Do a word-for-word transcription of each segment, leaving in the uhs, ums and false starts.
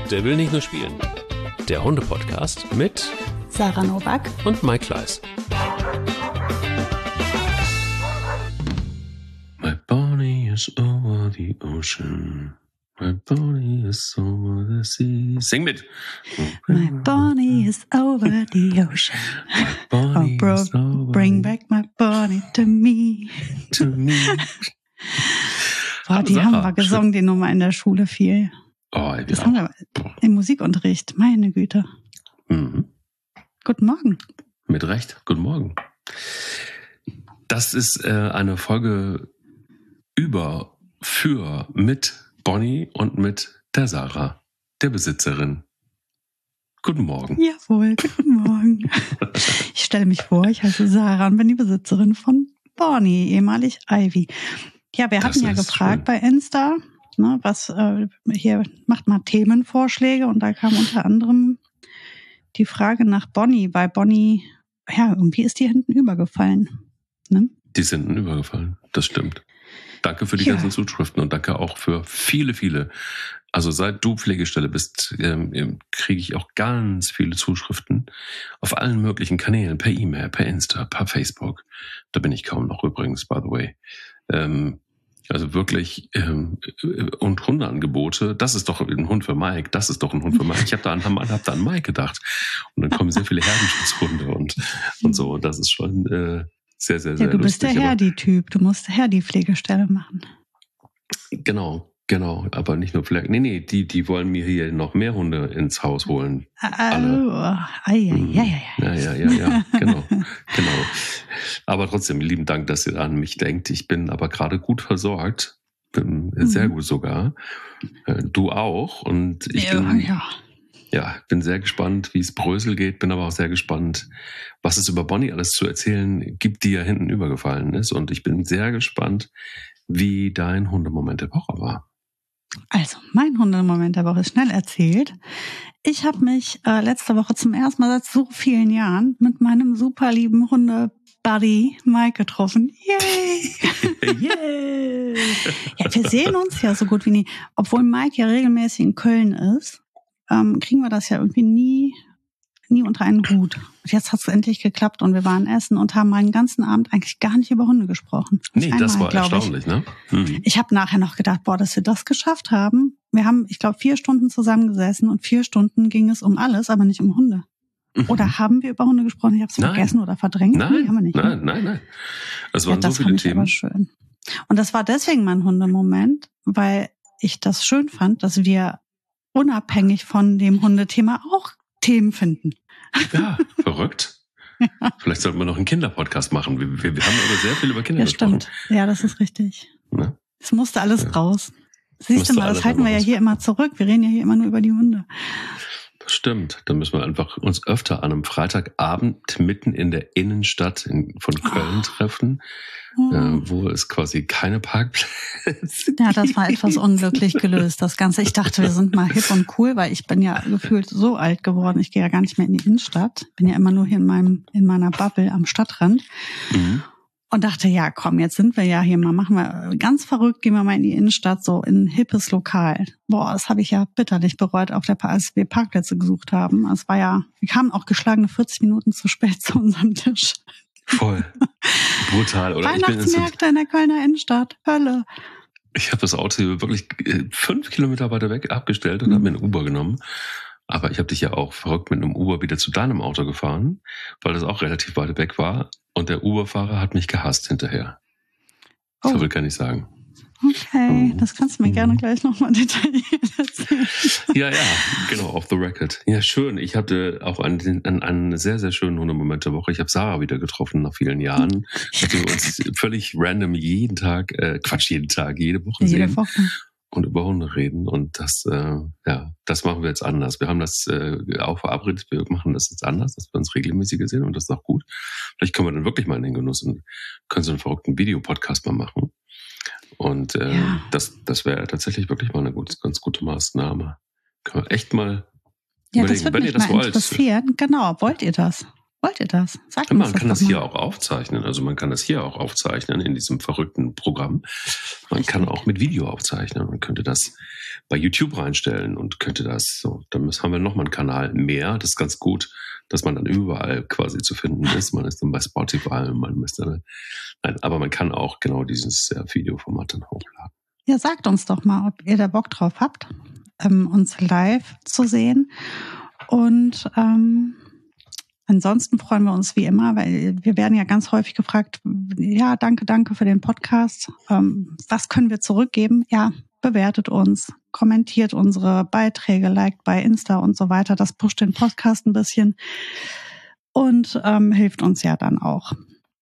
Der will nicht nur spielen. Der Hunde-Podcast mit Sarah Novak und Mike Kleiss. My Bonnie is over the ocean. My Bonnie is over the sea. Sing mit! My Bonnie is over the ocean. My Bonnie oh, bro, is over bring back my Bonnie to me. To me. Boah, die Sarah, haben wir gesungen, schön. die Nummer in der Schule viel. Oh, ey, das haben wir im Musikunterricht, meine Güte. Mhm. Guten Morgen. Mit Recht, guten Morgen. Das ist äh, eine Folge über, für, mit Bonnie und mit der Sarah, der Besitzerin. Guten Morgen. Jawohl, guten Morgen. Ich stelle mich vor, ich heiße Sarah und bin die Besitzerin von Bonnie, ehemalig Ivy. Ja, wir Das hatten ja ist gefragt schön. bei Insta, ne, was äh, hier macht mal Themenvorschläge und da kam unter anderem die Frage nach Bonnie, weil Bonnie, ja, irgendwie ist die hinten übergefallen. Ne? Die sind hinten übergefallen, das stimmt. Danke für die Ja. ganzen Zuschriften und danke auch für viele, viele. Also seit du Pflegestelle bist, ähm, kriege ich auch ganz viele Zuschriften auf allen möglichen Kanälen, per E-Mail, per Insta, per Facebook. Da bin ich kaum noch übrigens, by the way. Ähm, also wirklich, ähm, und Hundeangebote, das ist doch ein Hund für Mike, das ist doch ein Hund für Mike. Ich habe da an, hab da an Mike gedacht. Und dann kommen sehr viele Herdenschutzhunde und, und so. Und das ist schon äh, sehr, sehr, sehr Ja, du bist lustig. der Herdi-Typ, du musst Herdi-Pflegestelle machen. Genau, genau, aber nicht nur vielleicht. Nee, nee, die, die wollen mir hier noch mehr Hunde ins Haus holen. Alle. Oh, ai, ai, ai, ai. Ja, ja, ja, ja, genau, genau. Aber trotzdem, lieben Dank, dass ihr an mich denkt. Ich bin aber gerade gut versorgt, bin Mhm. sehr gut sogar. Äh, Du auch und ich Ja, bin, ja. ja, bin sehr gespannt, wie es Brösel geht, bin aber auch sehr gespannt, was es über Bonnie alles zu erzählen gibt, die ja hinten übergefallen ist. Und ich bin sehr gespannt, wie dein Hundemoment der Woche war. Also, mein Hundemoment der Woche ist schnell erzählt. Ich habe mich äh, letzte Woche zum ersten Mal seit so vielen Jahren mit meinem super lieben Hunde-Buddy Mike getroffen. Yay! Yeah! Ja, wir sehen uns ja so gut wie nie. Obwohl Mike ja regelmäßig in Köln ist, ähm, kriegen wir das ja irgendwie nie, nie unter einen Hut. Und jetzt hat es endlich geklappt und wir waren essen und haben einen ganzen Abend eigentlich gar nicht über Hunde gesprochen. Nee, Einmal, das war glaub erstaunlich, ich. ne? Mhm. Ich habe nachher noch gedacht, boah, dass wir das geschafft haben. Wir haben, ich glaube, vier Stunden zusammengesessen und vier Stunden ging es um alles, aber nicht um Hunde. Oder haben wir über Hunde gesprochen? Ich habe es Nein. vergessen oder verdrängt? Nein, nee, haben wir nicht. Ne? nein, nein, nein. Es Ja, waren so das viele fand ich Themen. aber schön. Und das war deswegen mein Hundemoment, weil ich das schön fand, dass wir unabhängig von dem Hundethema auch Themen finden. Ja, verrückt. Vielleicht sollten wir noch einen Kinderpodcast machen. Wir, wir, wir haben aber sehr viel über Kinder Ja, gesprochen. stimmt. Ja, das ist richtig. Ne? Es musste alles Ja. raus. Siehst Musste du mal, das alles halten wir ja raus. hier immer zurück. Wir reden ja hier immer nur über die Hunde. Das stimmt. Da müssen wir einfach uns öfter an einem Freitagabend mitten in der Innenstadt in, von Köln Oh. treffen, Oh. äh, wo es quasi keine Parkplätze Ja, das war etwas unglücklich gelöst, das Ganze. Ich dachte, wir sind mal hip und cool, weil ich bin ja gefühlt so alt geworden. Ich gehe ja gar nicht mehr in die Innenstadt. Bin ja immer nur hier in meinem, in meiner Bubble am Stadtrand. Mhm. Und dachte, ja, komm, jetzt sind wir ja hier mal, machen wir ganz verrückt, gehen wir mal in die Innenstadt, so in ein hippes Lokal. Boah, das habe ich ja bitterlich bereut, auf der, als wir Parkplätze gesucht haben. Es war ja, wir kamen auch geschlagene vierzig Minuten zu spät zu unserem Tisch. Voll. Brutal, oder? Ich bin instant- Weihnachtsmärkte in der Kölner Innenstadt. Hölle. Ich habe das Auto hier wirklich äh, fünf Kilometer weiter weg abgestellt und Mhm. habe mir ein Uber genommen. Aber ich habe dich ja auch verrückt mit einem Uber wieder zu deinem Auto gefahren, weil das auch relativ weit weg war. Und der Uberfahrer hat mich gehasst hinterher. Oh. So viel kann ich sagen. Okay, Mhm. das kannst du mir Mhm. gerne gleich nochmal detailliert erzählen. Ja, ja, genau, off the record. Ja, schön. Ich hatte auch einen, einen, einen sehr, sehr schönen Hundemoment der Woche. Ich habe Sarah wieder getroffen nach vielen Jahren. Dass wir uns völlig random jeden Tag, äh, Quatsch, jeden Tag, jede Woche Jede sehen Woche. und über Hunde reden. Und das, äh, ja, das machen wir jetzt anders. Wir haben das äh, auch verabredet, wir machen das jetzt anders, dass wir uns regelmäßiger sehen und das ist auch gut. Vielleicht können wir dann wirklich mal in den Genuss und können so einen verrückten Videopodcast mal machen. Und äh, Ja. das, das wäre tatsächlich wirklich mal eine gut, ganz gute Maßnahme. Können wir echt mal Ja, überlegen, das würde wenn mich ihr das mal wollt. interessieren. Genau, wollt ihr das? Wollt ihr das? Sagt Man uns kann das das doch hier mal. auch aufzeichnen. Also man kann das hier auch aufzeichnen in diesem verrückten Programm. Man Richtig. kann auch mit Video aufzeichnen. Man könnte das bei YouTube reinstellen und könnte das so. Dann haben wir nochmal einen Kanal mehr. Das ist ganz gut, dass man dann überall quasi zu finden ist. Man ist dann bei Spotify, man ist dann, nein, aber man kann auch genau dieses äh, Videoformat dann hochladen. Ja, sagt uns doch mal, ob ihr da Bock drauf habt, ähm, uns live zu sehen. Und ähm, ansonsten freuen wir uns wie immer, weil wir werden ja ganz häufig gefragt, ja, danke, danke für den Podcast. Ähm, was können wir zurückgeben? Ja, bewertet uns, kommentiert unsere Beiträge, liked bei Insta und so weiter. Das pusht den Podcast ein bisschen und ähm, hilft uns ja dann auch.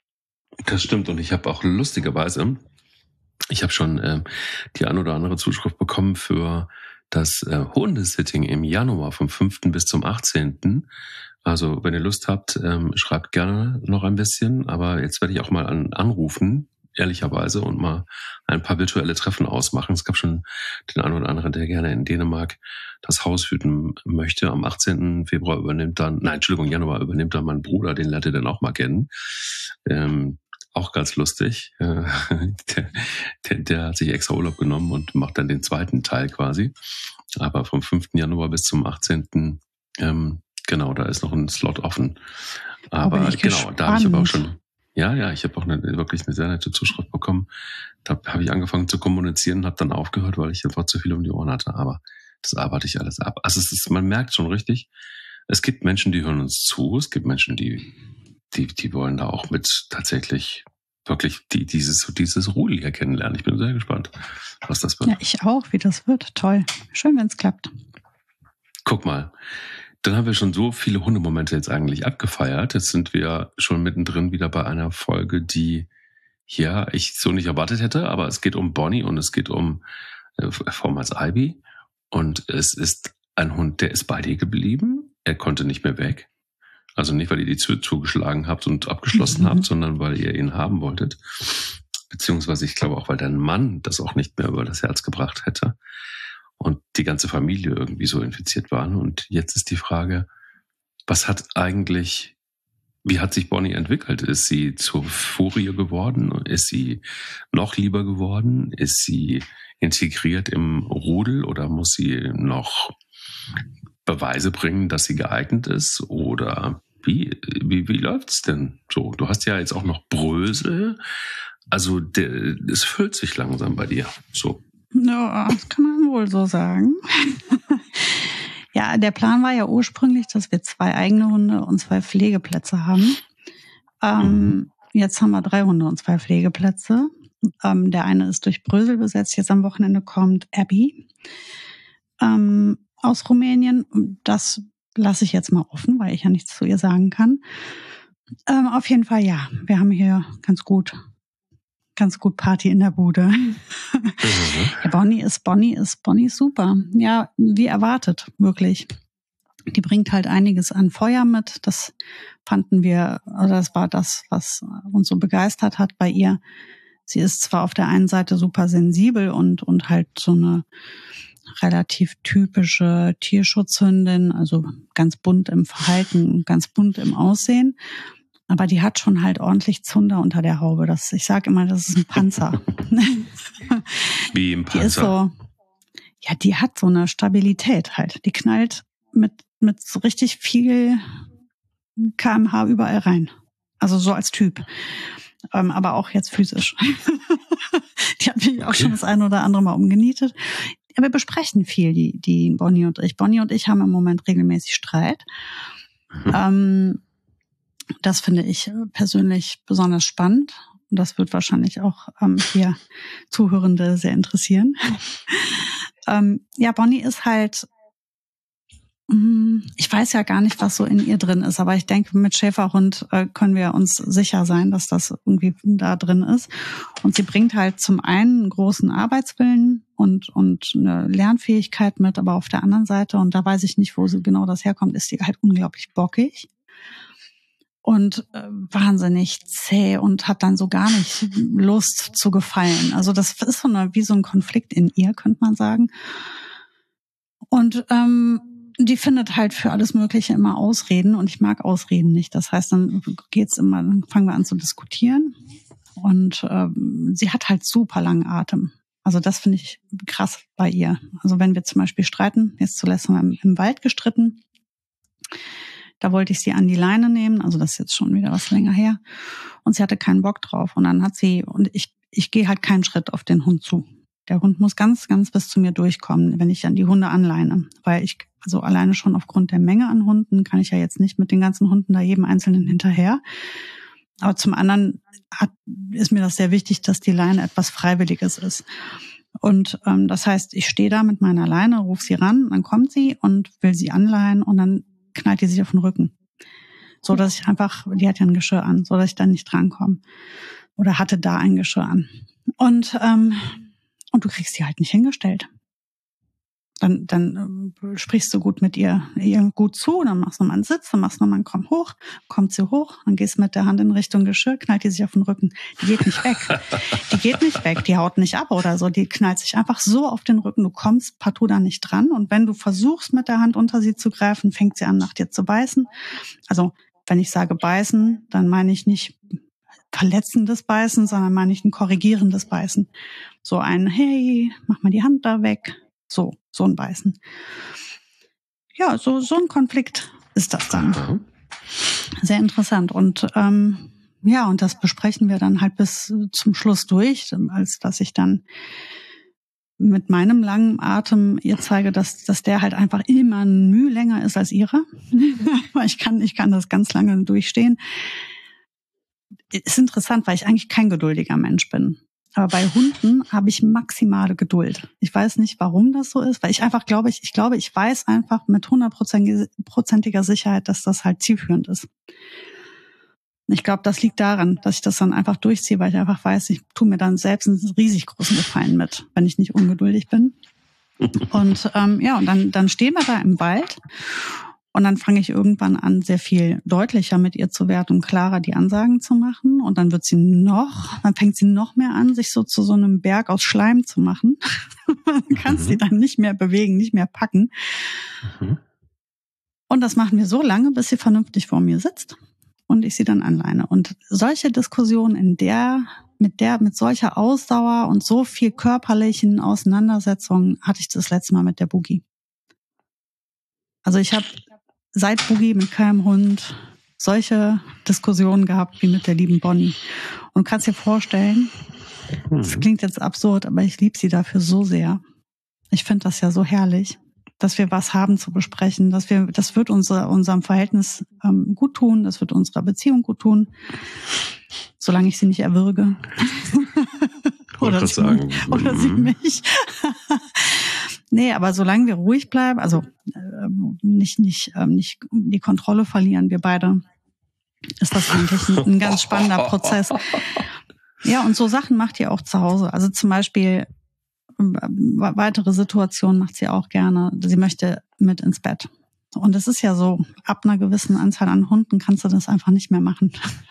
Das stimmt und ich habe auch lustigerweise, ich habe schon äh, die ein oder andere Zuschrift bekommen für das äh, Hundesitting im Januar vom fünften bis zum achtzehnten Also wenn ihr Lust habt, ähm, schreibt gerne noch ein bisschen, aber jetzt werde ich auch mal an, anrufen, ehrlicherweise, und mal ein paar virtuelle Treffen ausmachen. Es gab schon den einen oder anderen, der gerne in Dänemark das Haus hüten möchte. Am achtzehnten Februar übernimmt dann, nein, Entschuldigung, Januar übernimmt dann mein Bruder, den lernt ihr dann auch mal kennen. Ähm, auch ganz lustig. Äh, der, der, der hat sich extra Urlaub genommen und macht dann den zweiten Teil quasi. Aber vom fünften Januar bis zum achtzehnten Ähm, genau, da ist noch ein Slot offen. Aber genau, gespannt. Da habe ich aber auch schon, ja, ja, ich habe auch eine, wirklich eine sehr nette Zuschrift bekommen. Da habe ich angefangen zu kommunizieren und habe dann aufgehört, weil ich einfach zu viel um die Ohren hatte. Aber das arbeite ich alles ab. Also es ist, man merkt schon richtig, es gibt Menschen, die hören uns zu. Es gibt Menschen, die, die, die wollen da auch mit tatsächlich wirklich die, dieses, dieses Rudel hier kennenlernen. Ich bin sehr gespannt, was das wird. Ja, ich auch, wie das wird. Toll. Schön, wenn es klappt. Guck mal. Dann haben wir schon so viele Hundemomente jetzt eigentlich abgefeiert. Jetzt sind wir schon mittendrin wieder bei einer Folge, die ja ich so nicht erwartet hätte, aber es geht um Bonnie und es geht um äh, vormals Ivy und es ist ein Hund, der ist bei dir geblieben. Er konnte nicht mehr weg. Also nicht, weil ihr die Tür zugeschlagen habt und abgeschlossen mhm. habt, sondern weil ihr ihn haben wolltet. Beziehungsweise ich glaube auch, weil dein Mann das auch nicht mehr über das Herz gebracht hätte. Und die ganze Familie irgendwie so infiziert waren. Und jetzt ist die Frage, was hat eigentlich, wie hat sich Bonnie entwickelt? Ist sie zur Furie geworden? Ist sie noch lieber geworden? Ist sie integriert im Rudel oder muss sie noch Beweise bringen, dass sie geeignet ist? Oder wie, wie, wie läuft's denn so? Du hast ja jetzt auch noch Brösel. Also der, es füllt sich langsam bei dir. So. Ja, das kann man wohl so sagen. Ja, der Plan war ja ursprünglich, dass wir zwei eigene Hunde und zwei Pflegeplätze haben. Ähm, jetzt haben wir drei Hunde und zwei Pflegeplätze. Ähm, der eine ist durch Brösel besetzt. Jetzt am Wochenende kommt Abby ähm, aus Rumänien. Das lasse ich jetzt mal offen, weil ich ja nichts zu ihr sagen kann. Ähm, auf jeden Fall, ja, wir haben hier ganz gut ganz gut Party in der Bude. Mhm. Ja, Bonnie ist, Bonnie ist, Bonnie ist super. Ja, wie erwartet, wirklich. Die bringt halt einiges an Feuer mit. Das fanden wir, oder das war das, was uns so begeistert hat bei ihr. Sie ist zwar auf der einen Seite super sensibel und, und halt so eine relativ typische Tierschutzhündin, also ganz bunt im Verhalten, ganz bunt im Aussehen. Aber die hat schon halt ordentlich Zunder unter der Haube. Das, ich sage immer, das ist ein Panzer. Wie ein Panzer? Die ist so, ja, die hat so eine Stabilität halt. Die knallt mit, mit so richtig viel Kilometer pro Stunde überall rein. Also so als Typ. Ähm, aber auch jetzt physisch. Die hat mich okay. auch schon das eine oder andere Mal umgenietet. Ja, wir besprechen viel, die, die Bonnie und ich. Bonnie und ich haben im Moment regelmäßig Streit. Mhm. Ähm, Das finde ich persönlich besonders spannend. Und das wird wahrscheinlich auch ähm, hier Zuhörende sehr interessieren. ähm, ja, Bonnie ist halt, mh, ich weiß ja gar nicht, was so in ihr drin ist, aber ich denke, mit Schäferhund äh, können wir uns sicher sein, dass das irgendwie da drin ist. Und sie bringt halt zum einen einen großen Arbeitswillen und, und eine Lernfähigkeit mit, aber auf der anderen Seite, und da weiß ich nicht, wo sie genau das herkommt, ist sie halt unglaublich bockig. Und äh, wahnsinnig zäh und hat dann so gar nicht Lust zu gefallen. Also das ist so eine, wie so ein Konflikt in ihr, könnte man sagen. Und ähm, die findet halt für alles Mögliche immer Ausreden und ich mag Ausreden nicht. Das heißt, dann geht's immer, dann fangen wir an zu diskutieren und ähm, sie hat halt super langen Atem. Also das finde ich krass bei ihr. Also wenn wir zum Beispiel streiten, jetzt zuletzt haben wir im, im Wald gestritten, da wollte ich sie an die Leine nehmen, also das ist jetzt schon wieder was länger her und sie hatte keinen Bock drauf und dann hat sie, und ich, ich gehe halt keinen Schritt auf den Hund zu. Der Hund muss ganz, ganz bis zu mir durchkommen, wenn ich dann die Hunde anleine. Weil ich, also alleine schon aufgrund der Menge an Hunden, kann ich ja jetzt nicht mit den ganzen Hunden da jedem Einzelnen hinterher. Aber zum anderen hat, ist mir das sehr wichtig, dass die Leine etwas Freiwilliges ist. Und ähm, das heißt, ich stehe da mit meiner Leine, rufe sie ran, dann kommt sie und will sie anleihen und dann knallt die sich auf den Rücken. So dass ich einfach, die hat ja ein Geschirr an, so dass ich dann nicht drankomme. Oder hatte da ein Geschirr an. Und ähm, Und du kriegst sie halt nicht hingestellt. Dann, dann äh, sprichst du gut mit ihr, ihr gut zu, dann machst du nochmal einen Sitz, dann machst du nochmal einen Komm hoch, kommt sie hoch, dann gehst du mit der Hand in Richtung Geschirr, knallt die sich auf den Rücken. Die geht nicht weg. Die geht nicht weg, die haut nicht ab oder so, die knallt sich einfach so auf den Rücken, du kommst partout da nicht dran. Und wenn du versuchst, mit der Hand unter sie zu greifen, fängt sie an, nach dir zu beißen. Also, wenn ich sage beißen, dann meine ich nicht verletzendes Beißen, sondern meine ich ein korrigierendes Beißen. So ein, hey, mach mal die Hand da weg. So, so ein Beißen. Ja, so, so ein Konflikt ist das dann. Aha. Sehr interessant. Und ähm, ja, und das besprechen wir dann halt bis zum Schluss durch, als dass ich dann mit meinem langen Atem ihr zeige, dass, dass der halt einfach immer ein Mühe länger ist als ihre. ich kann, ich kann das ganz lange durchstehen. Ist interessant, weil ich eigentlich kein geduldiger Mensch bin. Aber bei Hunden habe ich maximale Geduld. Ich weiß nicht, warum das so ist, weil ich einfach glaube, ich, ich glaube, ich weiß einfach mit hundertprozentiger Sicherheit, dass das halt zielführend ist. Ich glaube, das liegt daran, dass ich das dann einfach durchziehe, weil ich einfach weiß, ich tue mir dann selbst einen riesig großen Gefallen mit, wenn ich nicht ungeduldig bin. Und ähm, ja, und dann, dann stehen wir da im Wald. Und dann fange ich irgendwann an, sehr viel deutlicher mit ihr zu werden und klarer die Ansagen zu machen. Und dann wird sie noch, dann fängt sie noch mehr an, sich so zu so einem Berg aus Schleim zu machen. Man kann mhm. sie dann nicht mehr bewegen, nicht mehr packen. Mhm. Und das machen wir so lange, bis sie vernünftig vor mir sitzt und ich sie dann anleine. Und solche Diskussionen in der, mit der, mit solcher Ausdauer und so viel körperlichen Auseinandersetzungen hatte ich das letzte Mal mit der Boogie. Also ich habe seit Boogie mit keinem Hund solche Diskussionen gehabt wie mit der lieben Bonnie. Und du kannst dir vorstellen, das klingt jetzt absurd, aber ich liebe sie dafür so sehr. Ich finde das ja so herrlich, dass wir was haben zu besprechen, dass wir, das wird unser, unserem Verhältnis ähm, gut tun, das wird unserer Beziehung gut tun, solange ich sie nicht erwürge. oder, sie, sagen. oder sie mich. Nee, aber solange wir ruhig bleiben, also äh, nicht nicht äh, nicht die Kontrolle verlieren, wir beide, ist das eigentlich ein, ein ganz spannender Prozess. Ja, und so Sachen macht ihr auch zu Hause. Also zum Beispiel äh, weitere Situationen macht sie auch gerne. Sie möchte mit ins Bett. Und es ist ja so, ab einer gewissen Anzahl an Hunden kannst du das einfach nicht mehr machen.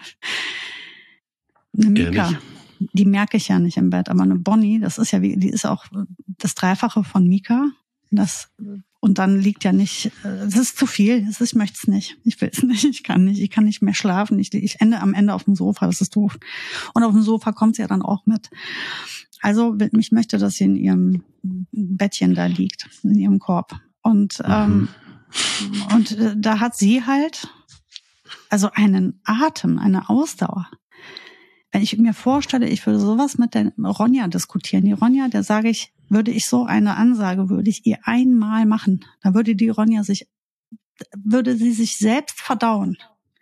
Eine Mika, die merke ich ja nicht im Bett, aber eine Bonnie, das ist ja wie, die ist auch das Dreifache von Mika. Das, und dann liegt ja nicht, es ist zu viel, es ist, ich möchte es nicht, ich will es nicht, ich kann nicht, ich kann nicht mehr schlafen, ich, ich ende am Ende auf dem Sofa, das ist doof. Und auf dem Sofa kommt sie ja dann auch mit. Also ich möchte, dass sie in ihrem Bettchen da liegt, in ihrem Korb. Und, mhm. ähm, und da hat sie halt also einen Atem, eine Ausdauer. Wenn ich mir vorstelle, ich würde sowas mit der Ronja diskutieren. Die Ronja, der sage ich, würde ich so eine Ansage, würde ich ihr einmal machen. Da würde die Ronja sich, würde sie sich selbst verdauen.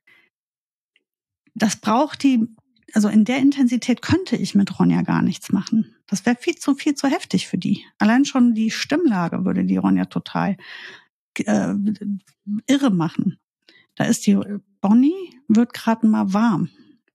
Das braucht die, also in der Intensität könnte ich mit Ronja gar nichts machen. Das wäre viel zu, viel zu heftig für die. Allein schon die Stimmlage würde die Ronja total äh, irre machen. Da ist die Bonnie, wird gerade mal warm.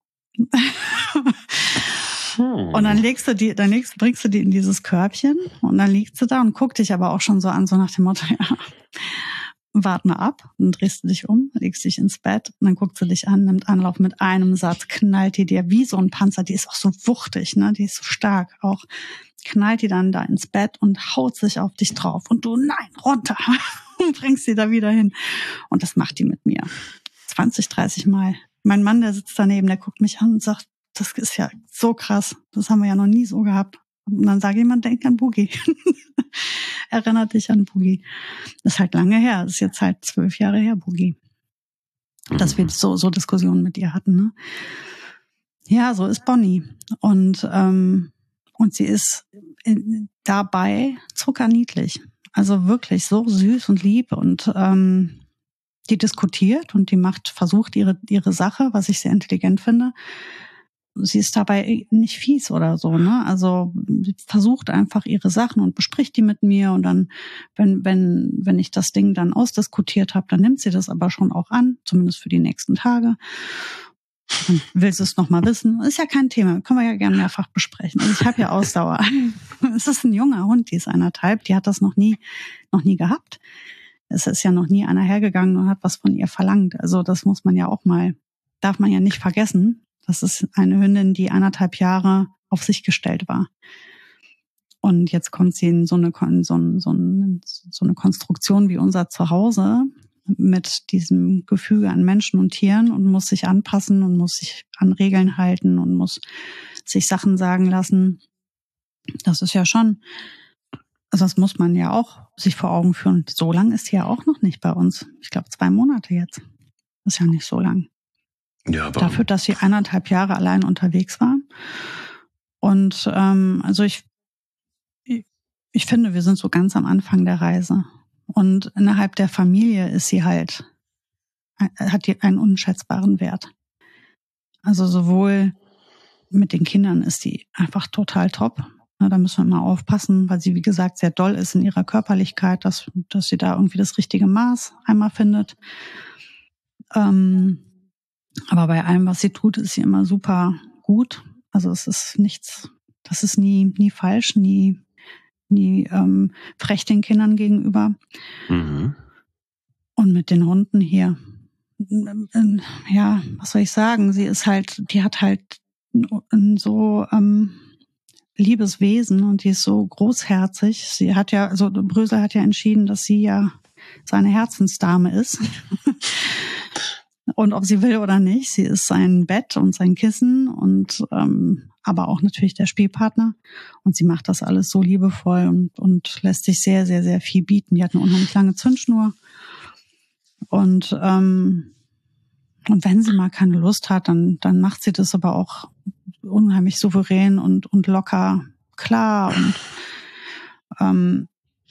Und dann legst du die, dann legst, bringst du die in dieses Körbchen und dann liegt sie da und guckt dich aber auch schon so an, so nach dem Motto, ja, wart mal ab, dann drehst du dich um, legst dich ins Bett und dann guckt sie dich an, nimmt Anlauf mit einem Satz, knallt die dir wie so ein Panzer, die ist auch so wuchtig, ne, die ist so stark auch, knallt die dann da ins Bett und haut sich auf dich drauf und du, nein, runter und bringst sie da wieder hin. Und das macht die mit mir zwanzig, dreißig Mal. Mein Mann, der sitzt daneben, der guckt mich an und sagt, das ist ja so krass, das haben wir ja noch nie so gehabt. Und dann sage ich, man denkt an Boogie. Erinnert dich an Boogie. Das ist halt lange her. Das ist jetzt halt zwölf Jahre her, Boogie. Dass wir so, so Diskussionen mit ihr hatten. Ne? Ja, so ist Bonnie. Und, ähm, und sie ist in, dabei zuckerniedlich. Also wirklich so süß und lieb. Und ähm, die diskutiert und die macht, versucht ihre, ihre Sache, was ich sehr intelligent finde. Sie ist dabei nicht fies oder so, ne? Also sie versucht einfach ihre Sachen und bespricht die mit mir und dann, wenn wenn wenn ich das Ding dann ausdiskutiert habe, dann nimmt sie das aber schon auch an, zumindest für die nächsten Tage. Dann will sie es noch mal wissen. Ist ja kein Thema, können wir ja gerne mehrfach besprechen. Also ich habe ja Ausdauer. Es ist ein junger Hund, die ist eineinhalb, die hat das noch nie noch nie gehabt. Es ist ja noch nie einer hergegangen und hat was von ihr verlangt. Also das muss man ja auch mal, darf man ja nicht vergessen. Das ist eine Hündin, die anderthalb Jahre auf sich gestellt war. Und jetzt kommt sie in so eine, so, ein, so, ein, so eine Konstruktion wie unser Zuhause mit diesem Gefüge an Menschen und Tieren und muss sich anpassen und muss sich an Regeln halten und muss sich Sachen sagen lassen. Das ist ja schon, also das muss man ja auch sich vor Augen führen. So lang ist sie ja auch noch nicht bei uns. Ich glaube zwei Monate jetzt. Das ist ja nicht so lang. Ja, aber Dafür, dass sie eineinhalb Jahre allein unterwegs war. Und ähm, also ich, ich finde, wir sind so ganz am Anfang der Reise. Und innerhalb der Familie ist sie halt, hat die einen unschätzbaren Wert. Also sowohl mit den Kindern ist sie einfach total top. Da müssen wir mal aufpassen, weil sie, wie gesagt, sehr doll ist in ihrer Körperlichkeit, dass, dass sie da irgendwie das richtige Maß einmal findet. Ähm, Aber bei allem, was sie tut, ist sie immer super gut. Also es ist nichts, das ist nie, nie falsch, nie, nie ähm, frech den Kindern gegenüber. Mhm. Und mit den Hunden hier, ähm, ja, was soll ich sagen? Sie ist halt, die hat halt ein so ähm, liebes Wesen und die ist so großherzig. Sie hat ja, also Brösel hat ja entschieden, dass sie ja seine Herzensdame ist. Und ob sie will oder nicht, sie ist sein Bett und sein Kissen und ähm, aber auch natürlich der Spielpartner. Und sie macht das alles so liebevoll und, und lässt sich sehr, sehr, sehr viel bieten. Die hat eine unheimlich lange Zündschnur. Und ähm, und wenn sie mal keine Lust hat, dann dann macht sie das aber auch unheimlich souverän und und locker klar und ähm,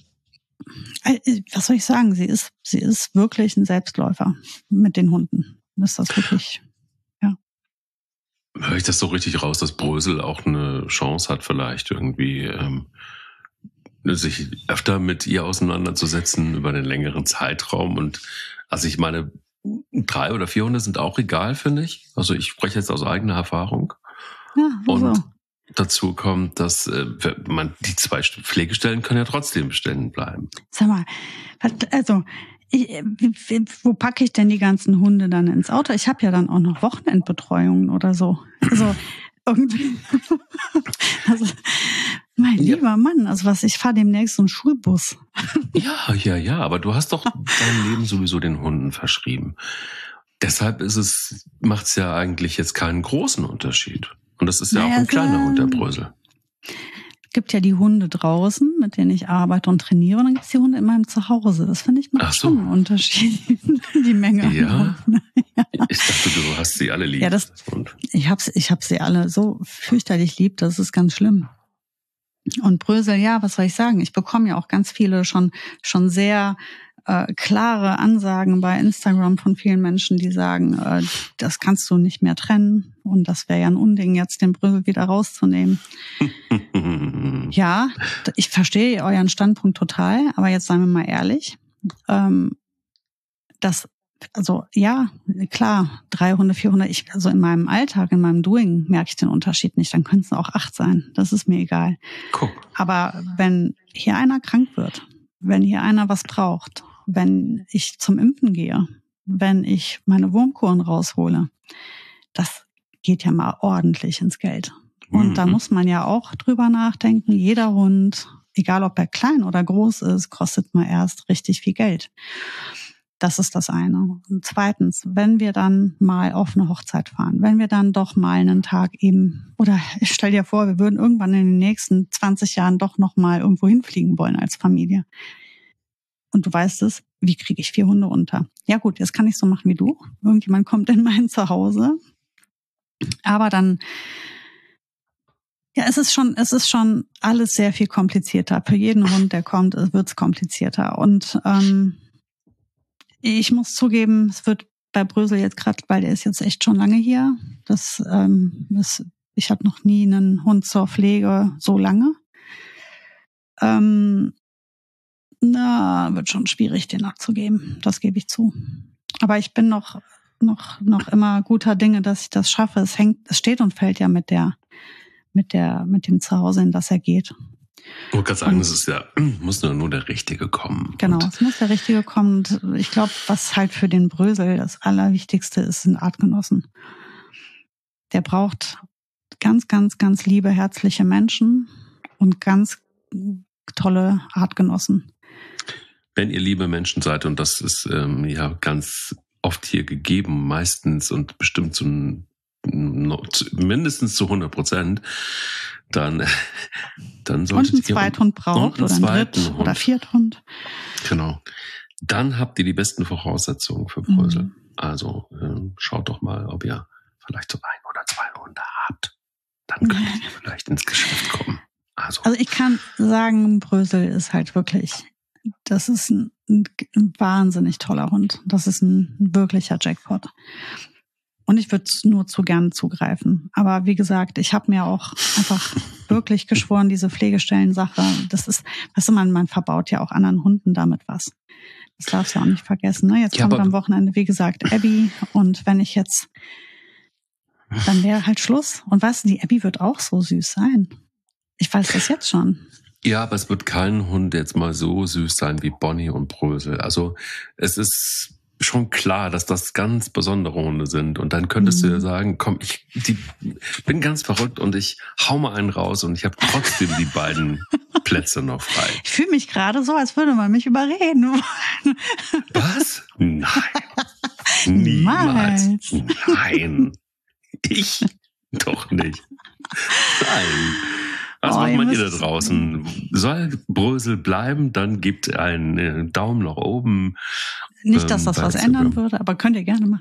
was soll ich sagen? Sie ist, sie ist wirklich ein Selbstläufer mit den Hunden. Das ist das wirklich, ja. Höre ich das so richtig raus, dass Brösel auch eine Chance hat, vielleicht irgendwie ähm, sich öfter mit ihr auseinanderzusetzen über einen längeren Zeitraum? Und also ich meine, drei oder vier Hunde sind auch egal, finde ich. Also ich spreche jetzt aus eigener Erfahrung. Ja, also. Und dazu kommt, dass äh, man die zwei Pflegestellen können ja trotzdem bestehen bleiben. Sag mal, also ich, wo packe ich denn die ganzen Hunde dann ins Auto? Ich habe ja dann auch noch Wochenendbetreuungen oder so. Also irgendwie. Also, mein ja. lieber Mann, also was, ich fahre demnächst so einen Schulbus. Ja, ja, ja, aber du hast doch dein Leben sowieso den Hunden verschrieben. Deshalb ist es, macht's ja eigentlich jetzt keinen großen Unterschied. Und das ist ja naja, auch ein kleiner Hund, der Brösel. Es gibt ja die Hunde draußen, mit denen ich arbeite und trainiere. Und dann gibt es die Hunde in meinem Zuhause. Das finde ich macht so. schon einen Unterschied. Die Menge. Ja? ja. Ich dachte, du hast sie alle lieb. Ja, das, ich habe ich hab sie alle so fürchterlich lieb. Das ist ganz schlimm. Und Brösel, ja, was soll ich sagen? Ich bekomme ja auch ganz viele schon schon sehr äh, klare Ansagen bei Instagram von vielen Menschen, die sagen, äh, das kannst du nicht mehr trennen und das wäre ja ein Unding, jetzt den Brösel wieder rauszunehmen. Ja, ich verstehe euren Standpunkt total, aber jetzt seien wir mal ehrlich, ähm, das also ja, klar, drei Hunde, vier Hunde, ich, also in meinem Alltag, in meinem Doing merke ich den Unterschied nicht, dann können es auch acht sein, das ist mir egal. Guck. Aber wenn hier einer krank wird, wenn hier einer was braucht, wenn ich zum Impfen gehe, wenn ich meine Wurmkuren raushole, das geht ja mal ordentlich ins Geld. Und mhm. da muss man ja auch drüber nachdenken. Jeder Hund, egal ob er klein oder groß ist, kostet mal erst richtig viel Geld. Das ist das eine. Und zweitens, wenn wir dann mal auf eine Hochzeit fahren, wenn wir dann doch mal einen Tag eben, oder ich stell dir vor, wir würden irgendwann in den nächsten zwanzig Jahren doch noch mal irgendwo hinfliegen wollen als Familie. Und du weißt es, wie kriege ich vier Hunde unter? Ja gut, jetzt kann ich so machen wie du. Irgendjemand kommt in mein Zuhause. Aber dann, ja, es ist schon, es ist schon alles sehr viel komplizierter. Für jeden Hund, der kommt, wird es komplizierter. Und ähm, ich muss zugeben, es wird bei Brösel jetzt gerade, weil der ist jetzt echt schon lange hier. Das, ähm, das, ich hatte noch nie einen Hund zur Pflege so lange. Ähm, na, wird schon schwierig, den abzugeben. Das gebe ich zu. Aber ich bin noch, noch, noch immer guter Dinge, dass ich das schaffe. Es hängt, es steht und fällt ja mit der, mit der, mit dem Zuhause, in das er geht. Ich wollte gerade sagen, es ist ja, muss nur, nur der Richtige kommen. Genau, und es muss der Richtige kommen. Und ich glaube, was halt für den Brösel das Allerwichtigste ist, sind Artgenossen. Der braucht ganz, ganz, ganz liebe, herzliche Menschen und ganz tolle Artgenossen. Wenn ihr liebe Menschen seid, und das ist ähm, ja ganz oft hier gegeben, meistens und bestimmt zu, mindestens zu hundert Prozent, dann, dann solltet ihr... Und einen Zweithund braucht oder einen Dritt- oder Vierthund. Genau. Dann habt ihr die besten Voraussetzungen für Brösel. Mhm. Also ähm, schaut doch mal, ob ihr vielleicht so ein oder zwei Hunde habt. Dann könnt mhm. ihr vielleicht ins Geschäft kommen. Also. also ich kann sagen, Brösel ist halt wirklich... Das ist ein, ein, ein wahnsinnig toller Hund. Das ist ein wirklicher Jackpot. Und ich würde nur zu gern zugreifen. Aber wie gesagt, ich habe mir auch einfach wirklich geschworen, diese Pflegestellensache, das ist, weißt du, man, man verbaut ja auch anderen Hunden damit was. Das darfst du auch nicht vergessen. Ne? Jetzt ja, kommt am Wochenende, wie gesagt, Abby. Und wenn ich jetzt, dann wäre halt Schluss. Und weißt du, die Abby wird auch so süß sein. Ich weiß das jetzt schon. Ja, aber es wird kein Hund jetzt mal so süß sein wie Bonnie und Brösel. Also es ist schon klar, dass das ganz besondere Hunde sind. Und dann könntest mhm. du ja sagen, komm, ich die, bin ganz verrückt und ich hau mal einen raus und ich habe trotzdem die beiden Plätze noch frei. Ich fühle mich gerade so, als würde man mich überreden wollen. Was? Nein. Niemals. Nein. Ich doch nicht. Nein. Was oh, macht ihr da draußen? Soll Brösel bleiben, dann gibt einen Daumen nach oben. Nicht, dass das ähm, was ändern würde, aber könnt ihr gerne machen.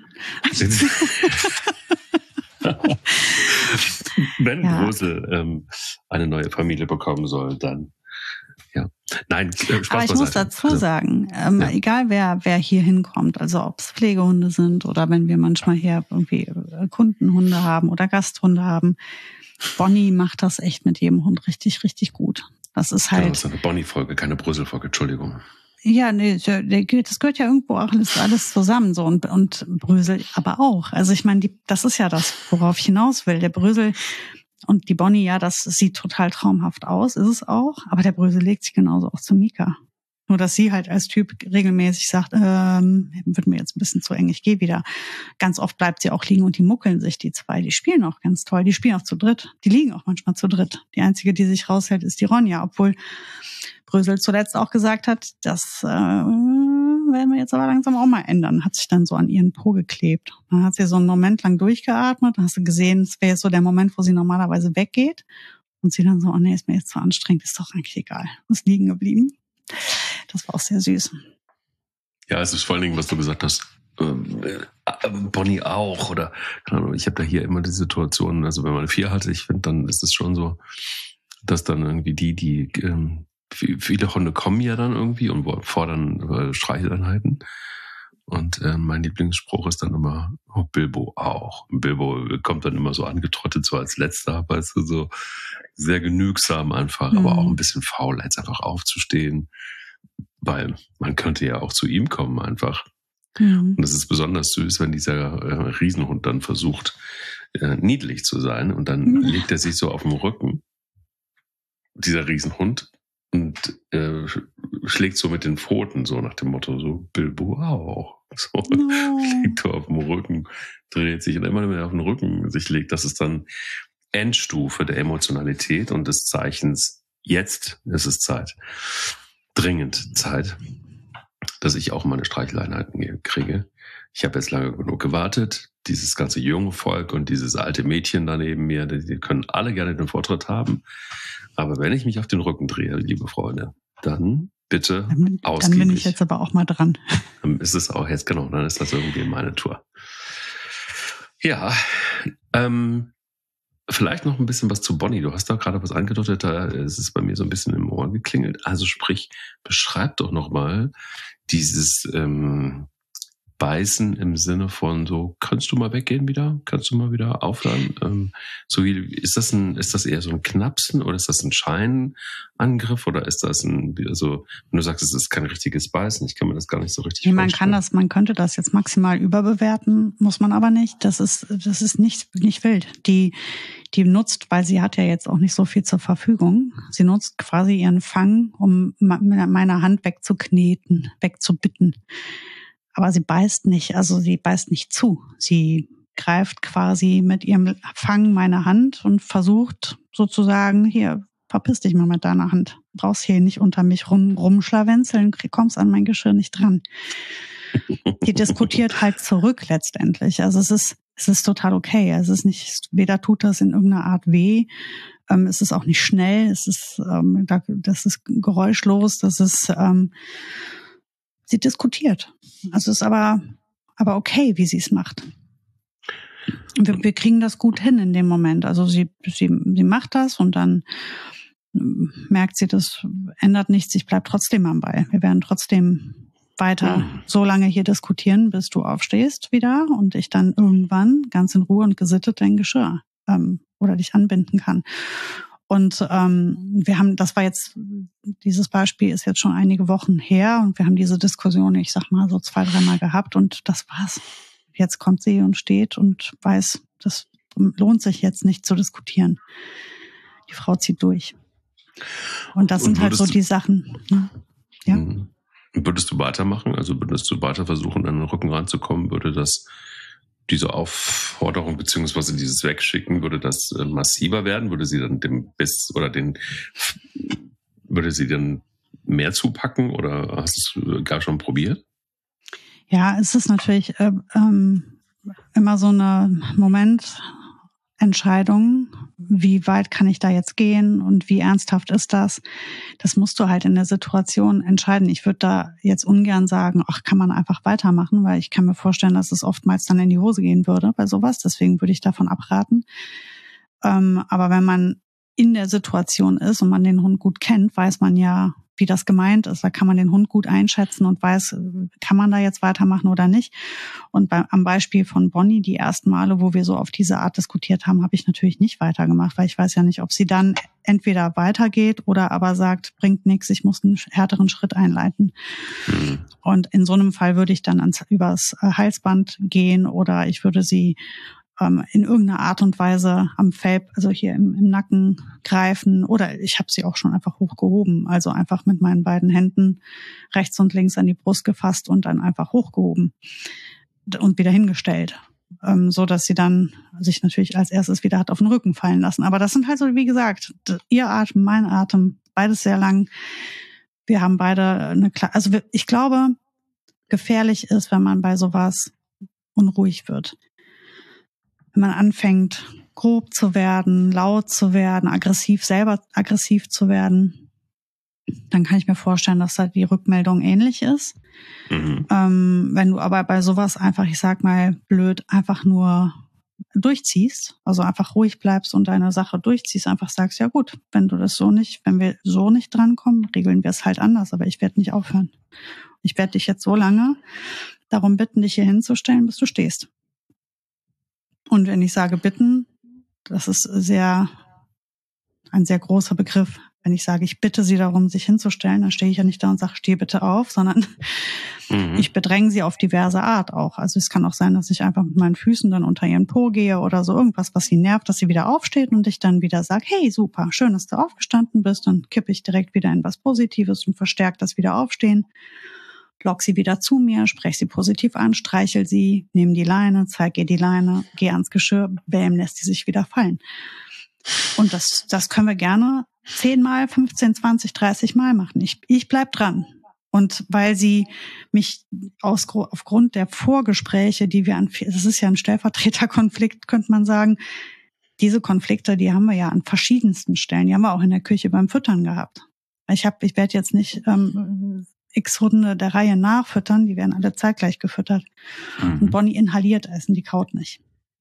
Wenn ja. Brösel ähm, eine neue Familie bekommen soll, dann ja. Nein, äh, Spaß aber ich muss dazu also, sagen, ähm, ja. egal wer wer hier hinkommt, also ob es Pflegehunde sind oder wenn wir manchmal hier irgendwie Kundenhunde haben oder Gasthunde haben, Bonnie macht das echt mit jedem Hund richtig, richtig gut. Das ist halt. Genau, das ist eine Bonnie-Folge, keine Brösel-Folge, Entschuldigung. Ja, nee, das gehört ja irgendwo auch alles, alles zusammen, so, und, und Brösel aber auch. Also ich meine, die, das ist ja das, worauf ich hinaus will. Der Brösel und die Bonnie, ja, das sieht total traumhaft aus, ist es auch. Aber der Brösel legt sich genauso auch zu Mika. Nur, dass sie halt als Typ regelmäßig sagt, ähm, wird mir jetzt ein bisschen zu eng, ich gehe wieder. Ganz oft bleibt sie auch liegen und die muckeln sich, die zwei. Die spielen auch ganz toll. Die spielen auch zu dritt. Die liegen auch manchmal zu dritt. Die einzige, die sich raushält, ist die Ronja. Obwohl Brösel zuletzt auch gesagt hat, das äh, werden wir jetzt aber langsam auch mal ändern. Hat sich dann so an ihren Po geklebt. Dann hat sie so einen Moment lang durchgeatmet. Dann hast du gesehen, es wäre jetzt so der Moment, wo sie normalerweise weggeht. Und sie dann so, oh nee, ist mir jetzt zu anstrengend, ist doch eigentlich egal. Ist liegen geblieben. Das war auch sehr süß. Ja, es ist vor allen Dingen, was du gesagt hast, ähm, äh, Bonnie auch, oder keine Ahnung, ich habe da hier immer die Situation, also wenn man vier hatte, ich finde, dann ist es schon so, dass dann irgendwie die, die ähm, viele Hunde kommen ja dann irgendwie und fordern äh, Streicheleinheiten. Und äh, mein Lieblingsspruch ist dann immer, oh, Bilbo auch. Bilbo kommt dann immer so angetrottet, so als letzter, weißt du, so sehr genügsam einfach, mhm. aber auch ein bisschen faul, jetzt einfach aufzustehen. Weil man könnte ja auch zu ihm kommen einfach. Mhm. Und es ist besonders süß, wenn dieser äh, Riesenhund dann versucht, äh, niedlich zu sein. Und dann mhm. legt er sich so auf den Rücken, dieser Riesenhund, und äh, schlägt so mit den Pfoten, so nach dem Motto, so Bilbo auch. So, No. liegt so auf dem Rücken, dreht sich und immer mehr auf den Rücken sich legt. Das ist dann Endstufe der Emotionalität und des Zeichens. Jetzt ist es Zeit. Dringend Zeit, dass ich auch meine Streicheleinheiten kriege. Ich habe jetzt lange genug gewartet. Dieses ganze junge Volk und dieses alte Mädchen da neben mir, die, die können alle gerne den Vortritt haben. Aber wenn ich mich auf den Rücken drehe, liebe Freunde, dann bitte dann, ausgiebig. Dann bin ich jetzt aber auch mal dran. Dann ist es auch jetzt, genau, dann ist das irgendwie meine Tour. Ja, ähm, vielleicht noch ein bisschen was zu Bonnie. Du hast da gerade was angedeutet, da ist es bei mir so ein bisschen im Ohr geklingelt. Also sprich, beschreib doch nochmal dieses ähm, Beißen im Sinne von so, kannst du mal weggehen wieder? Kannst du mal wieder aufhören? Ähm, so wie, ist das ein, ist das eher so ein Knapsen oder ist das ein Scheinangriff oder ist das ein, also, wenn du sagst, es ist kein richtiges Beißen, ich kann mir das gar nicht so richtig nee, man vorstellen. kann das, man könnte das jetzt maximal überbewerten, muss man aber nicht. Das ist, das ist nicht, nicht wild. Die, die nutzt, weil sie hat ja jetzt auch nicht so viel zur Verfügung. Sie nutzt quasi ihren Fang, um meine Hand wegzukneten, wegzubitten. Aber sie beißt nicht, also sie beißt nicht zu. Sie greift quasi mit ihrem Fang meine Hand und versucht sozusagen, hier, verpiss dich mal mit deiner Hand. Du brauchst hier nicht unter mich rum, rumschlawenzeln, kommst an mein Geschirr nicht dran. Die diskutiert halt zurück letztendlich. Also es ist, es ist total okay. Es ist nicht, weder tut das in irgendeiner Art weh, ähm, es ist auch nicht schnell, es ist, ähm, das ist geräuschlos, das ist, ähm, sie diskutiert. Also es ist aber, aber okay, wie sie es macht. Wir, wir kriegen das gut hin in dem Moment. Also sie, sie, sie macht das und dann merkt sie, das ändert nichts, ich bleib trotzdem am Ball. Wir werden trotzdem weiter mhm. so lange hier diskutieren, bis du aufstehst wieder und ich dann irgendwann ganz in Ruhe und gesittet dein Geschirr ähm, oder dich anbinden kann. Und ähm, wir haben, das war jetzt, dieses Beispiel ist jetzt schon einige Wochen her und wir haben diese Diskussion, ich sag mal, so zwei, dreimal gehabt und das war's. Jetzt kommt sie und steht und weiß, das lohnt sich jetzt nicht zu diskutieren. Die Frau zieht durch. Und das und sind halt so die Sachen. Ne? Ja. Würdest du weitermachen? Also würdest du weiter versuchen, an den Rücken ranzukommen? Würde das diese Aufforderung beziehungsweise dieses Wegschicken, würde das äh, massiver werden? Würde sie dann dem Biss oder den, würde sie dann mehr zupacken oder hast du es gar schon probiert? Ja, es ist natürlich äh, ähm, immer so eine Momententscheidung. Wie weit kann ich da jetzt gehen und wie ernsthaft ist das? Das musst du halt in der Situation entscheiden. Ich würde da jetzt ungern sagen, ach, kann man einfach weitermachen, weil ich kann mir vorstellen, dass es oftmals dann in die Hose gehen würde bei sowas. Deswegen würde ich davon abraten. Ähm, aber wenn man in der Situation ist und man den Hund gut kennt, weiß man ja, wie das gemeint ist. Da kann man den Hund gut einschätzen und weiß, kann man da jetzt weitermachen oder nicht. Und bei, am Beispiel von Bonnie, die ersten Male, wo wir so auf diese Art diskutiert haben, habe ich natürlich nicht weitergemacht, weil ich weiß ja nicht, ob sie dann entweder weitergeht oder aber sagt, bringt nichts, ich muss einen härteren Schritt einleiten. Mhm. Und in so einem Fall würde ich dann ans, übers Halsband gehen oder ich würde sie in irgendeiner Art und Weise am Fell, also hier im, im Nacken greifen oder ich habe sie auch schon einfach hochgehoben, also einfach mit meinen beiden Händen rechts und links an die Brust gefasst und dann einfach hochgehoben und wieder hingestellt, ähm, so dass sie dann sich natürlich als erstes wieder hat auf den Rücken fallen lassen. Aber das sind halt so, wie gesagt, ihr Atem, mein Atem, beides sehr lang. Wir haben beide eine, also ich glaube, gefährlich ist, wenn man bei sowas unruhig wird. Wenn man anfängt, grob zu werden, laut zu werden, aggressiv, selber aggressiv zu werden, dann kann ich mir vorstellen, dass da die Rückmeldung ähnlich ist. Mhm. Ähm, wenn du aber bei sowas einfach, ich sag mal blöd, einfach nur durchziehst, also einfach ruhig bleibst und deine Sache durchziehst, einfach sagst, ja gut, wenn du das so nicht, wenn wir so nicht drankommen, regeln wir es halt anders, aber ich werde nicht aufhören. Ich werde dich jetzt so lange darum bitten, dich hier hinzustellen, bis du stehst. Und wenn ich sage bitten, das ist sehr ein sehr großer Begriff. wenn ich sage, ich bitte sie darum, sich hinzustellen, dann stehe ich ja nicht da und sage, steh bitte auf, sondern mhm. ich bedränge sie auf diverse Art auch. Also es kann auch sein, dass ich einfach mit meinen Füßen dann unter ihren Po gehe oder so irgendwas, was sie nervt, dass sie wieder aufsteht und ich dann wieder sage, hey, super, schön, dass du aufgestanden bist. Dann kippe ich direkt wieder in was Positives und verstärke das Wiederaufstehen. Lock sie wieder zu mir, spreche sie positiv an, streichel sie, nehme die Leine, zeig ihr die Leine, geh ans Geschirr, bäm, lässt sie sich wieder fallen. Und das, das können wir gerne zehnmal, fünfzehn, zwanzig, dreißig Mal machen. Ich, ich bleib dran. Und weil sie mich aus, aufgrund der Vorgespräche, die wir an, das ist ja ein Stellvertreterkonflikt, könnte man sagen, diese Konflikte, die haben wir ja an verschiedensten Stellen. Die haben wir auch in der Küche beim Füttern gehabt. Ich habe, ich werde jetzt nicht ähm, x Hunde der Reihe nachfüttern, die werden alle zeitgleich gefüttert. Mhm. Und Bonnie inhaliert Essen, die kaut nicht.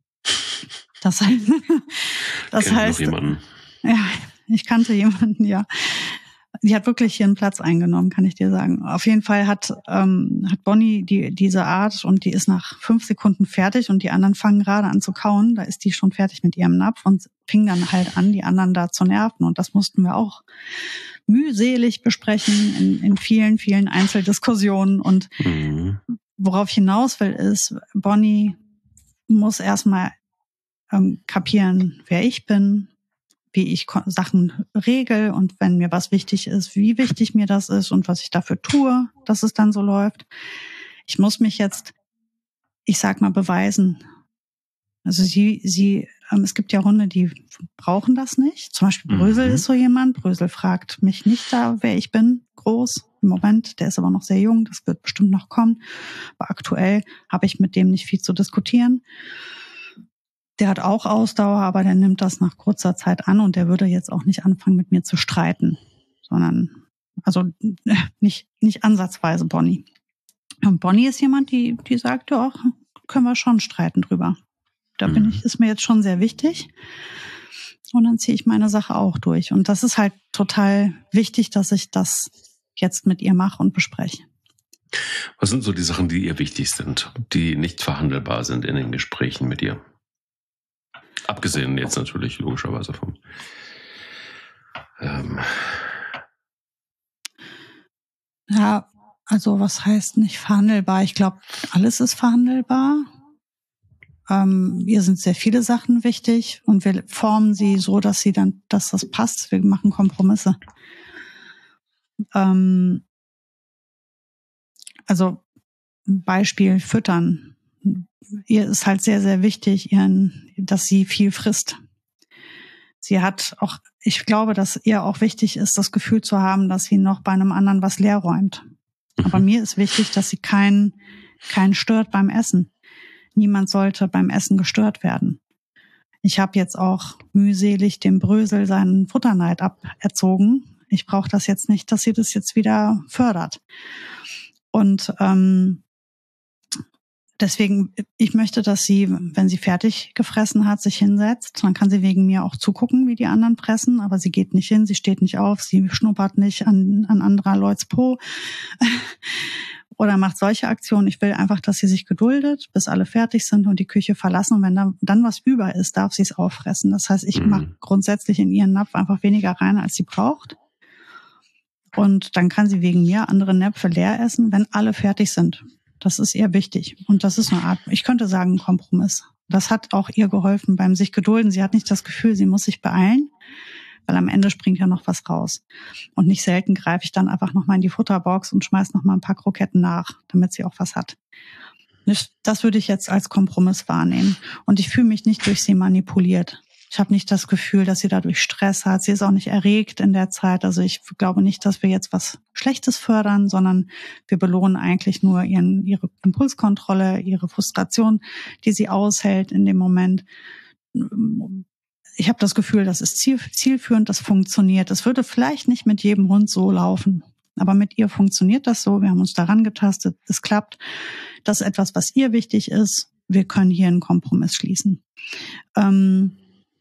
Das heißt, das Kennt heißt, noch jemanden? Ja, ich kannte jemanden, ja. Die hat wirklich hier einen Platz eingenommen, kann ich dir sagen. Auf jeden Fall hat ähm, hat Bonnie die diese Art und die ist nach fünf Sekunden fertig und die anderen fangen gerade an zu kauen. Da ist die schon fertig mit ihrem Napf und fing dann halt an, die anderen da zu nerven. Und das mussten wir auch mühselig besprechen in, in vielen, vielen Einzeldiskussionen. Und mhm. worauf ich hinaus will, ist, Bonnie muss erstmal ähm, kapieren, wer ich bin, wie ich Sachen regel und wenn mir was wichtig ist, wie wichtig mir das ist und was ich dafür tue, dass es dann so läuft. Ich muss mich jetzt, ich sag mal, beweisen. Also sie, sie, ähm, es gibt ja Hunde, die brauchen das nicht. Zum Beispiel Brösel mhm. ist so jemand. Brösel fragt mich nicht da, wer ich bin, groß im Moment. Der ist aber noch sehr jung, das wird bestimmt noch kommen. Aber aktuell habe ich mit dem nicht viel zu diskutieren. Der hat auch Ausdauer, aber der nimmt das nach kurzer Zeit an und der würde jetzt auch nicht anfangen, mit mir zu streiten, sondern, also nicht nicht ansatzweise Bonnie. Und Bonnie ist jemand, die die sagt, ja, auch können wir schon streiten drüber. Da bin ich, ist mir jetzt schon sehr wichtig. Und dann ziehe ich meine Sache auch durch. Und das ist halt total wichtig, dass ich das jetzt mit ihr mache und bespreche. Was sind so die Sachen, die ihr wichtig sind, die nicht verhandelbar sind in den Gesprächen mit ihr? Abgesehen jetzt natürlich logischerweise vom ähm Ja, also was heißt nicht verhandelbar? Ich glaube, alles ist verhandelbar. Ähm, mir sind sehr viele Sachen wichtig und wir formen sie so, dass sie dann, dass das passt. Wir machen Kompromisse. Ähm, also Beispiel Füttern. Ihr ist halt sehr, sehr wichtig, ihren, dass sie viel frisst. Sie hat auch, ich glaube, dass ihr auch wichtig ist, das Gefühl zu haben, dass sie noch bei einem anderen was leer räumt. Aber mir ist wichtig, dass sie keinen keinen stört beim Essen. Niemand sollte beim Essen gestört werden. Ich habe jetzt auch mühselig dem Brösel seinen Futterneid aberzogen. Ich brauche das jetzt nicht, dass sie das jetzt wieder fördert. Und ähm, deswegen, ich möchte, dass sie, wenn sie fertig gefressen hat, sich hinsetzt. Dann kann sie wegen mir auch zugucken, wie die anderen fressen. Aber sie geht nicht hin, sie steht nicht auf, sie schnuppert nicht an, an anderer Leuts Po oder macht solche Aktionen. Ich will einfach, dass sie sich geduldet, bis alle fertig sind und die Küche verlassen. Und wenn dann, dann was über ist, darf sie es auffressen. Das heißt, ich mhm. mache grundsätzlich in ihren Napf einfach weniger rein, als sie braucht. Und dann kann sie wegen mir andere Näpfe leer essen, wenn alle fertig sind. Das ist ihr wichtig. Und das ist eine Art, ich könnte sagen, ein Kompromiss. Das hat auch ihr geholfen beim sich gedulden. Sie hat nicht das Gefühl, sie muss sich beeilen, weil am Ende springt ja noch was raus. Und nicht selten greife ich dann einfach nochmal in die Futterbox und schmeiß nochmal ein paar Kroketten nach, damit sie auch was hat. Das würde ich jetzt als Kompromiss wahrnehmen. Und ich fühle mich nicht durch sie manipuliert. Ich habe nicht das Gefühl, dass sie dadurch Stress hat. Sie ist auch nicht erregt in der Zeit. Also ich glaube nicht, dass wir jetzt was Schlechtes fördern, sondern wir belohnen eigentlich nur ihren, ihre Impulskontrolle, ihre Frustration, die sie aushält in dem Moment. Ich habe das Gefühl, das ist ziel, zielführend, das funktioniert. Das würde vielleicht nicht mit jedem Hund so laufen, aber mit ihr funktioniert das so. Wir haben uns daran getastet, es klappt. Das ist etwas, was ihr wichtig ist. Wir können hier einen Kompromiss schließen. Ähm,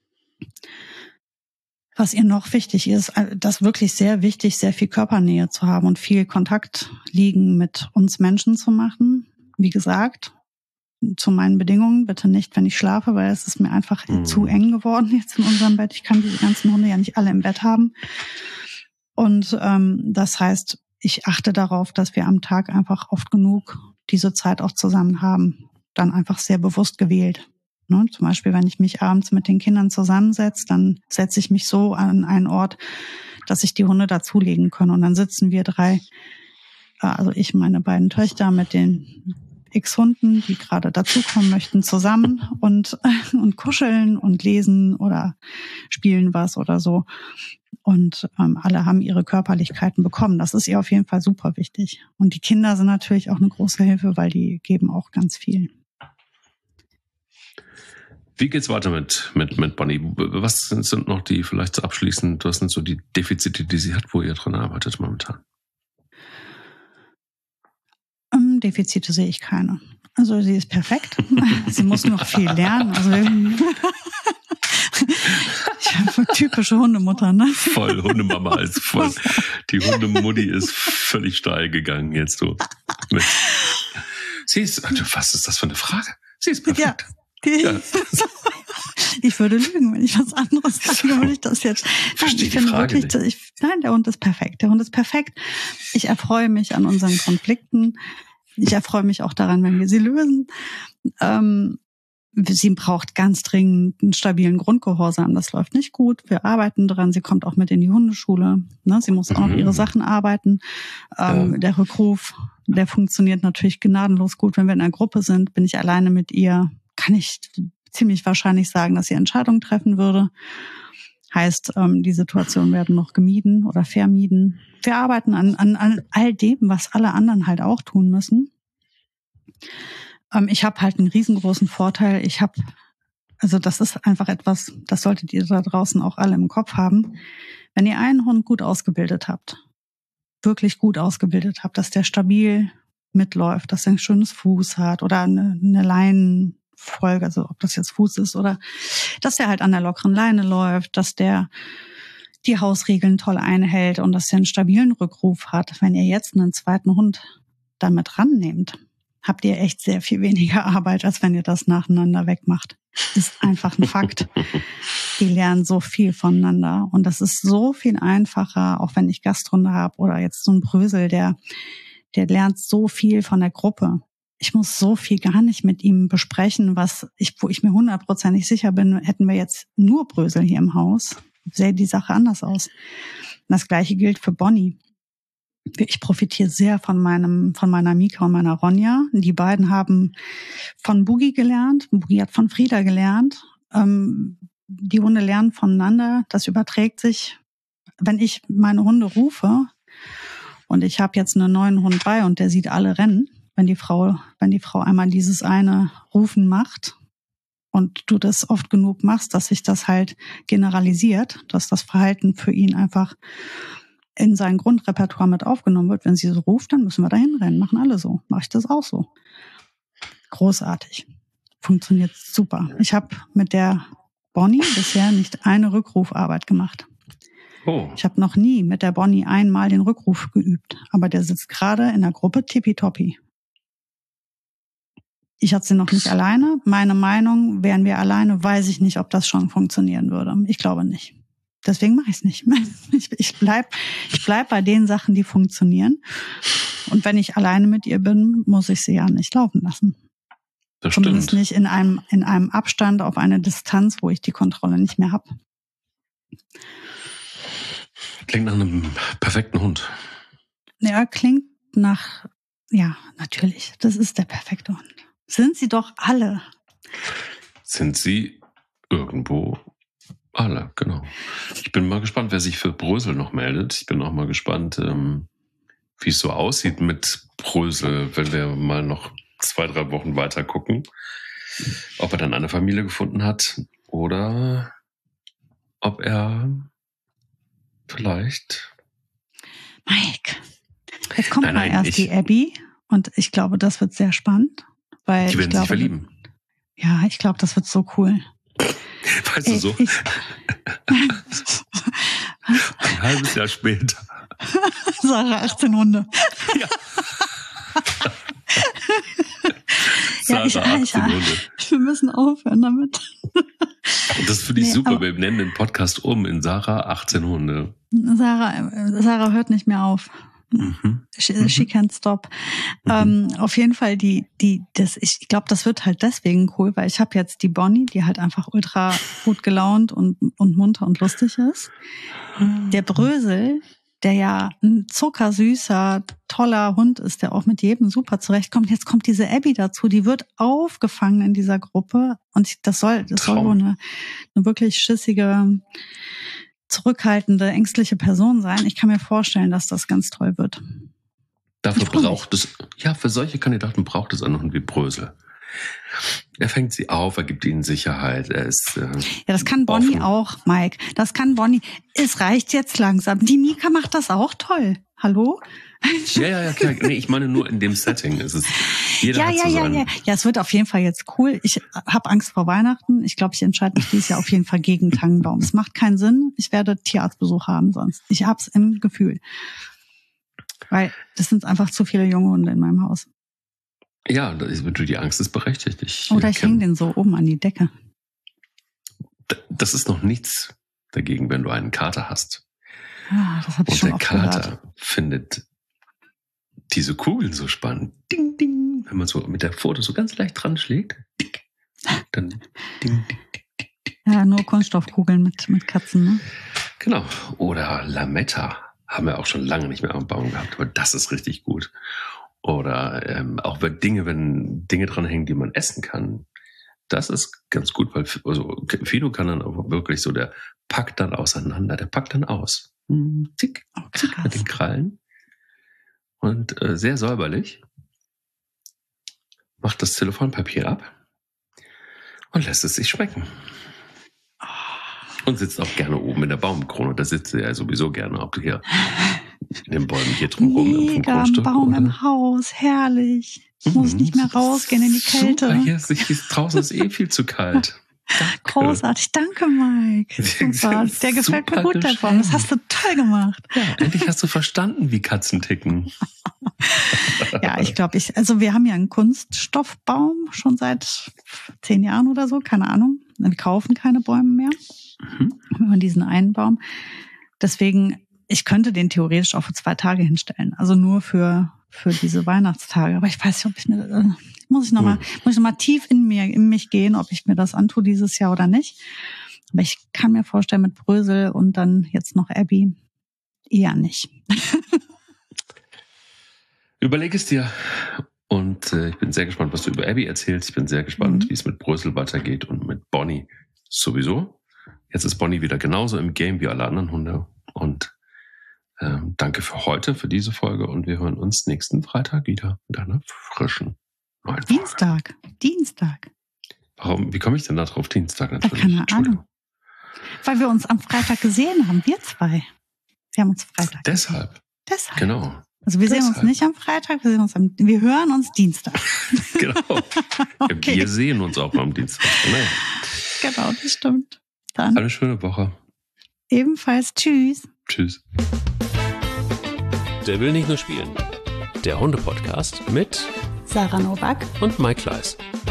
Was ihr noch wichtig ist, das wirklich sehr wichtig, sehr viel Körpernähe zu haben und viel Kontakt liegen mit uns Menschen zu machen. Wie gesagt, zu meinen Bedingungen, bitte nicht, wenn ich schlafe, weil es ist mir einfach mhm. zu eng geworden jetzt in unserem Bett. Ich kann diese ganzen Hunde ja nicht alle im Bett haben. Und ähm, das heißt, ich achte darauf, dass wir am Tag einfach oft genug diese Zeit auch zusammen haben. Dann einfach sehr bewusst gewählt. Ne? Zum Beispiel, wenn ich mich abends mit den Kindern zusammensetze, dann setze ich mich so an einen Ort, dass ich die Hunde dazulegen kann. Und dann sitzen wir drei, also ich, meine beiden Töchter mit den X-Hunden, die gerade dazukommen möchten, zusammen und, und kuscheln und lesen oder spielen was oder so. Und ähm, alle haben ihre Körperlichkeiten bekommen. Das ist ihr auf jeden Fall super wichtig. Und die Kinder sind natürlich auch eine große Hilfe, weil die geben auch ganz viel. Wie geht's weiter mit, mit, mit Bonnie? Was sind, sind noch die, vielleicht so abschließend, was sind so die Defizite, die sie hat, wo ihr dran arbeitet momentan? Ähm, Defizite sehe ich keine. Also sie ist perfekt. Sie muss noch viel lernen. Also typische Hundemutter, ne? Voll, Hundemama ist voll. Die Hundemutti ist völlig steil gegangen jetzt so. Mit. Sie ist, was ist das für eine Frage? Sie ist perfekt. Ja. Ja. Ich würde lügen, wenn ich was anderes sage, würde ich das jetzt. Verstehe ich die finde Frage wirklich, nicht. Ich, nein, der Hund ist perfekt. Der Hund ist perfekt. Ich erfreue mich an unseren Konflikten. Ich erfreue mich auch daran, wenn wir sie lösen. Ähm, sie braucht ganz dringend einen stabilen Grundgehorsam. Das läuft nicht gut. Wir arbeiten dran. Sie kommt auch mit in die Hundeschule. Ne? Sie muss auch noch ihre Sachen arbeiten. Ähm, ja. Der Rückruf, der funktioniert natürlich gnadenlos gut. Wenn wir in einer Gruppe sind, bin ich alleine mit ihr, kann ich ziemlich wahrscheinlich sagen, dass sie Entscheidungen treffen würde. Heißt, ähm, die Situationen werden noch gemieden oder vermieden. Wir arbeiten an, an, an all dem, was alle anderen halt auch tun müssen. Ähm, ich habe halt einen riesengroßen Vorteil. Ich habe, also das ist einfach etwas, das solltet ihr da draußen auch alle im Kopf haben. Wenn ihr einen Hund gut ausgebildet habt, wirklich gut ausgebildet habt, dass der stabil mitläuft, dass er ein schönes Fuß hat oder eine, eine Leinen Folge, also ob das jetzt Fuß ist oder dass der halt an der lockeren Leine läuft, dass der die Hausregeln toll einhält und dass er einen stabilen Rückruf hat. Wenn ihr jetzt einen zweiten Hund damit rannehmt, habt ihr echt sehr viel weniger Arbeit, als wenn ihr das nacheinander wegmacht. Ist einfach ein Fakt. Die lernen so viel voneinander und das ist so viel einfacher, auch wenn ich Gasthunde habe oder jetzt so ein Brösel, der, der lernt so viel von der Gruppe. Ich muss so viel gar nicht mit ihm besprechen, was ich, wo ich mir hundertprozentig sicher bin, hätten wir jetzt nur Brösel hier im Haus, sähe die Sache anders aus. Und das Gleiche gilt für Bonnie. Ich profitiere sehr von meinem, von meiner Mika und meiner Ronja. Die beiden haben von Boogie gelernt. Boogie hat von Frieda gelernt. Ähm, die Hunde lernen voneinander. Das überträgt sich. Wenn ich meine Hunde rufe und ich habe jetzt einen neuen Hund bei und der sieht alle rennen, wenn die Frau, wenn die Frau einmal dieses eine Rufen macht und du das oft genug machst, dass sich das halt generalisiert, dass das Verhalten für ihn einfach in sein Grundrepertoire mit aufgenommen wird. Wenn sie so ruft, dann müssen wir dahin rennen. Machen alle so. Mache ich das auch so. Großartig. Funktioniert super. Ich habe mit der Bonnie bisher nicht eine Rückrufarbeit gemacht. Oh. Ich habe noch nie mit der Bonnie einmal den Rückruf geübt. Aber der sitzt gerade in der Gruppe tippitoppi. Ich hatte sie noch nicht alleine. Meine Meinung, wären wir alleine, weiß ich nicht, ob das schon funktionieren würde. Ich glaube nicht. Deswegen mache ich es nicht. Ich, ich bleib, ich bleib bei den Sachen, die funktionieren. Und wenn ich alleine mit ihr bin, muss ich sie ja nicht laufen lassen. Das Zumindest stimmt. nicht in einem, in einem Abstand auf eine Distanz, wo ich die Kontrolle nicht mehr habe. Klingt nach einem perfekten Hund. Ja, klingt nach, ja, natürlich. Das ist der perfekte Hund. Sind sie doch alle. Sind sie irgendwo alle, genau. Ich bin mal gespannt, wer sich für Brösel noch meldet. Ich bin auch mal gespannt, ähm, wie es so aussieht mit Brösel, wenn wir mal noch zwei, drei Wochen weiter gucken. Ob er dann eine Familie gefunden hat oder ob er vielleicht... Mike, jetzt kommt nein, mal nein, erst ich, die Abby und ich glaube, das wird sehr spannend. Weil die werden ich glaube, sich verlieben. Ja, ich glaube, das wird so cool. Weißt Ey, du so? Ich, Ein halbes Jahr später. Sarah, achtzehn Hunde. Ja. Ja, ich, ich, ich, wir müssen aufhören damit. Das finde ich Nee, super. aber- Wir nennen den Podcast um in Sarah achtzehn Hunde. Sarah, Sarah hört nicht mehr auf. Mhm. She, she can't stop. Mhm. Ähm, auf jeden Fall, die, die, das, ich glaube, das wird halt deswegen cool, weil ich habe jetzt die Bonnie, die halt einfach ultra gut gelaunt und, und munter und lustig ist. Der Brösel, der ja ein zuckersüßer, toller Hund ist, der auch mit jedem super zurechtkommt. Jetzt kommt diese Abby dazu, die wird aufgefangen in dieser Gruppe und ich, das soll, das soll Traum. wohl eine, eine wirklich schissige, zurückhaltende, ängstliche Person sein. Ich kann mir vorstellen, dass das ganz toll wird. Dafür Ich freu mich. braucht es, ja, für solche Kandidaten braucht es einen Hund wie Brösel. Er fängt sie auf, er gibt ihnen Sicherheit, er ist, äh, Ja, das kann Bonnie offen. auch, Mike. Das kann Bonnie. Es reicht jetzt langsam. Die Mika macht das auch toll. Hallo? Ja, ja, ja, klar. Nee, ich meine nur in dem Setting. Es ist, jeder Ja, hat ja, so ja, seinen, ja. Ja, es wird auf jeden Fall jetzt cool. Ich habe Angst vor Weihnachten. Ich glaube, ich entscheide mich dieses Jahr auf jeden Fall gegen Tannenbaum. Es macht keinen Sinn. Ich werde Tierarztbesuch haben sonst. Ich hab's im Gefühl. Weil das sind einfach zu viele junge Hunde in meinem Haus. Ja, das ist, die Angst ist berechtigt. Ich, Oder ich kenn- hänge den so oben an die Decke. Das ist noch nichts dagegen, wenn du einen Kater hast. Ah, das habe ich Und schon der oft Kater gehört. findet diese Kugeln so spannend. Ding, ding. Wenn man so mit der Pfote so ganz leicht dran schlägt, ding, dann ding, ding. Ja, nur Kunststoffkugeln mit, mit Katzen, ne? Genau. Oder Lametta haben wir auch schon lange nicht mehr am Baum gehabt, aber das ist richtig gut. Oder ähm, auch wenn Dinge, wenn Dinge dran hängen, die man essen kann. Das ist ganz gut, weil also Fido kann dann auch wirklich so, der packt dann auseinander, der packt dann aus. Hm, Zick, Oh, zick krass. mit den Krallen. Und äh, sehr säuberlich. Macht das Telefonpapier ab und lässt es sich schmecken. Und sitzt auch gerne oben in der Baumkrone. Da sitzt er ja sowieso gerne, ob du hier in den Bäumen hier drumherum im Mega, am Grundstück. Baum oder? im Haus, herrlich. Ich muss Mhm. nicht mehr rausgehen in die Kälte. Super, hier ist, ist, draußen ist eh viel zu kalt. Danke. Großartig, danke Mike. Super. Der gefällt mir Super gut, der Baum. Das beschrieben. hast du toll gemacht. Ja, endlich hast du verstanden, wie Katzen ticken. Ja, ich glaube, ich, also wir haben ja einen Kunststoffbaum schon seit zehn Jahren oder so, keine Ahnung. Wir kaufen keine Bäume mehr. Mhm. Wir haben diesen einen Baum. Deswegen, ich könnte den theoretisch auch für zwei Tage hinstellen. Also nur für, für diese Weihnachtstage. Aber ich weiß nicht, ob ich mir, äh, muss ich nochmal, Mhm. muss ich nochmal tief in mir, in mich gehen, ob ich mir das antue dieses Jahr oder nicht. Aber ich kann mir vorstellen, mit Brösel und dann jetzt noch Abby eher nicht. Überleg es dir. Und äh, ich bin sehr gespannt, was du über Abby erzählst. Ich bin sehr gespannt, Mhm. wie es mit Brösel weitergeht und mit Bonnie sowieso. Jetzt ist Bonnie wieder genauso im Game wie alle anderen Hunde. Und ähm, danke für heute, für diese Folge. Und wir hören uns nächsten Freitag wieder mit einer frischen neuen Folge. Dienstag, Dienstag. Warum, wie komme ich denn da drauf? Dienstag natürlich. keine Entschuldigung. Ahnung. Weil wir uns am Freitag gesehen haben, wir zwei. Wir haben uns Freitag. Deshalb, Deshalb. genau. Also wir sehen uns deshalb. nicht am Freitag, wir sehen uns am, wir hören uns Dienstag. Genau. Okay. Wir sehen uns auch mal am Dienstag. Naja. Genau, das stimmt. Dann Eine schöne Woche. ebenfalls tschüss. Tschüss. Der will nicht nur spielen. Der Hunde-Podcast mit Sarah Novak. und Mike Kleiss.